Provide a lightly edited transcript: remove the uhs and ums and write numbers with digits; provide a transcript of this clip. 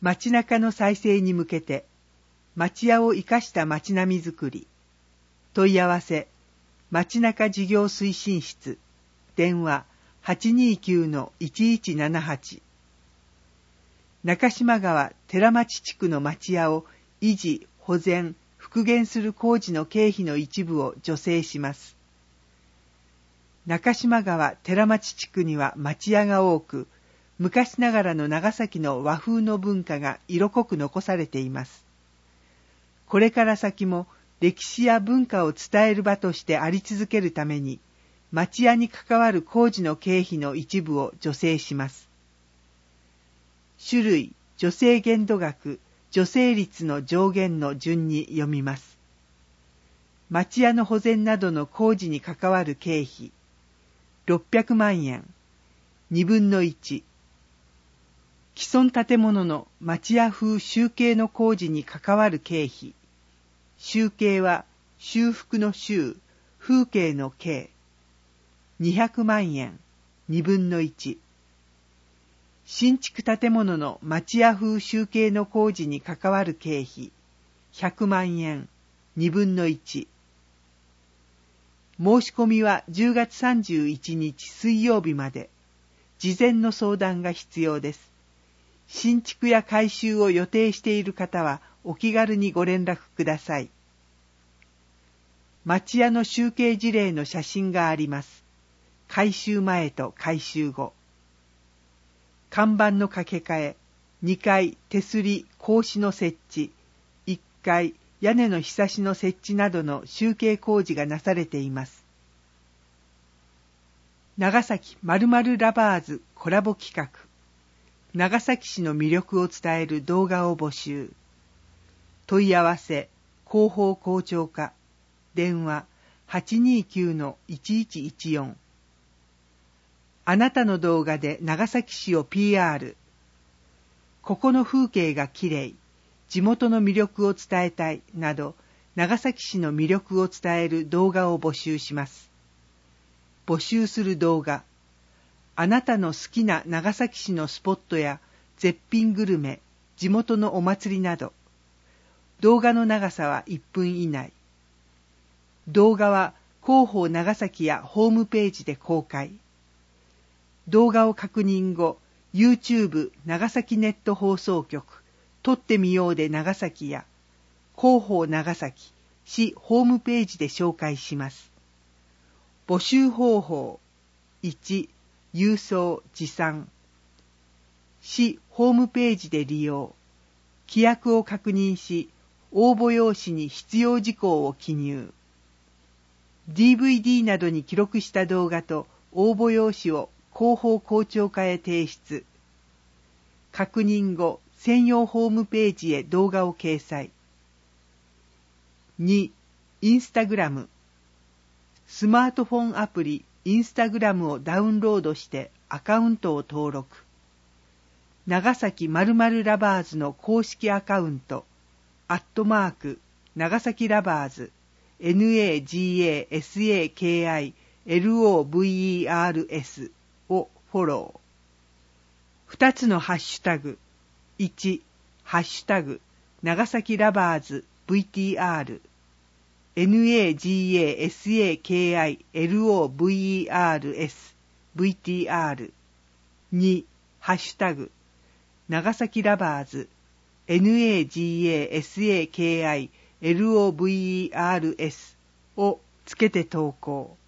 街中の再生に向けて、町屋を生かした街並みづくり。問い合わせ、街中事業推進室、電話 829-1178。中島川寺町地区の町屋を維持、保全、復元する工事の経費の一部を助成します。中島川寺町地区には町屋が多く、昔ながらの長崎の和風の文化が色濃く残されています。これから先も歴史や文化を伝える場としてあり続けるために、町屋に関わる工事の経費の一部を助成します。種類、助成限度額、助成率の上限の順に読みます。町屋の保全などの工事に関わる経費、600万円、2分の1。既存建物の町屋風修形の工事に関わる経費。修形は修復の修、風景の景。200万円、2分の1。新築建物の町屋風修形の工事に関わる経費。100万円、2分の1。申し込みは10月31日水曜日まで。事前の相談が必要です。新築や改修を予定している方はお気軽にご連絡ください。町屋の集計事例の写真があります。改修前と改修後。看板の掛け替え、2階手すり格子の設置、1階屋根のひさしの設置などの集計工事がなされています。長崎〇〇ラバーズコラボ企画。長崎市の魅力を伝える動画を募集。問い合わせ、広報広聴課、電話 829-1114。あなたの動画で長崎市を PR。ここの風景がきれい、地元の魅力を伝えたいなど、長崎市の魅力を伝える動画を募集します。募集する動画。あなたの好きな長崎市のスポットや絶品グルメ、地元のお祭りなど。動画の長さは1分以内。動画は広報長崎やホームページで公開。動画を確認後、YouTube 長崎ネット放送局、撮ってみようで長崎や、広報長崎市ホームページで紹介します。募集方法。1、郵送持参。市ホームページで利用。規約を確認し、応募用紙に必要事項を記入。DVD などに記録した動画と応募用紙を広報広聴課へ提出。確認後、専用ホームページへ動画を掲載。2、インスタグラム。スマートフォンアプリインスタグラムをダウンロードしてアカウントを登録。長崎〇〇ラバーズの公式アカウント、@長崎ラバーズ、NAGASAKILOVERS をフォロー。2つのハッシュタグ。1、ハッシュタグ、長崎ラバーズ VTR、NAGASAKILOVERS VTR。2、ハッシュタグ、長崎ラバーズ NAGASAKILOVERSをつけて投稿。